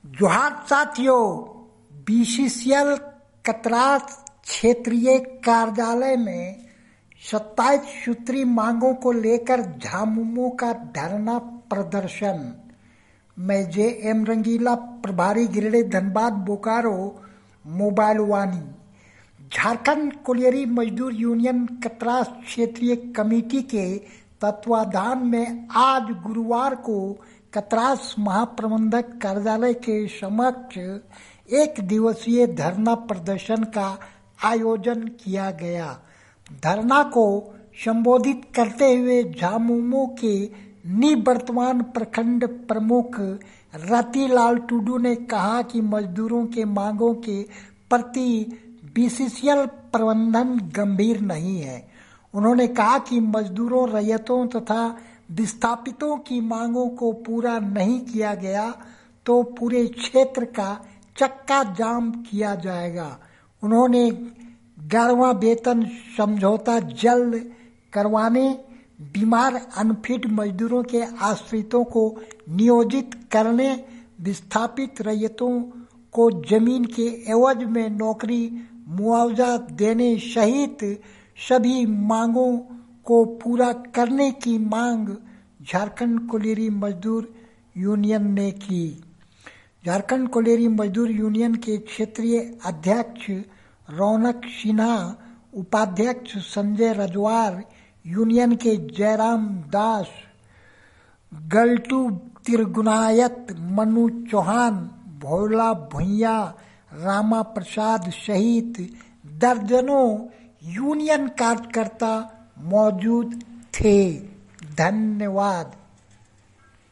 जोहार साथियों, बीसीसीएल कतरास क्षेत्रीय कार्यालय में 27 सूत्री मांगों को लेकर झामुमो का धरना प्रदर्शन। मैं जे.एम. रंगीला, प्रभारी गिरिडीह, धनबाद, बोकारो, मोबाइल वाणी। झारखंड कोलियरी मजदूर यूनियन कतरास क्षेत्रीय कमेटी के तत्वाधान में आज गुरुवार को कतरास महाप्रबंधक कार्यालय के समक्ष एक दिवसीय धरना प्रदर्शन का आयोजन किया गया। धरना को संबोधित करते हुए झामुमो के निवर्तमान प्रखंड प्रमुख रतिलाल टुडू ने कहा कि मजदूरों के मांगों के प्रति बीसीसीएल प्रबंधन गंभीर नहीं है। उन्होंने कहा कि मजदूरों, रैयतों तथा विस्थापितों की मांगों को पूरा नहीं किया गया तो पूरे क्षेत्र का चक्का जाम किया जाएगा। उन्होंने 11वां वेतन समझौता जल्द करवाने, बीमार अनफिट मजदूरों के आश्रितों को नियोजित करने, विस्थापित रैयतों को जमीन के एवज में नौकरी मुआवजा देने सहित सभी मांगों को पूरा करने की मांग झारखंड कोलियरी मजदूर यूनियन ने की। झारखंड कोलियरी मजदूर यूनियन के क्षेत्रीय अध्यक्ष रौनक सिन्हा, उपाध्यक्ष संजय रजवार, यूनियन के जयराम दास, गलटू तिरगुनायत, मनु चौहान, भोला भुइया, रामा प्रसाद सहित दर्जनों यूनियन कार्यकर्ता मौजूद थे। धन्यवाद।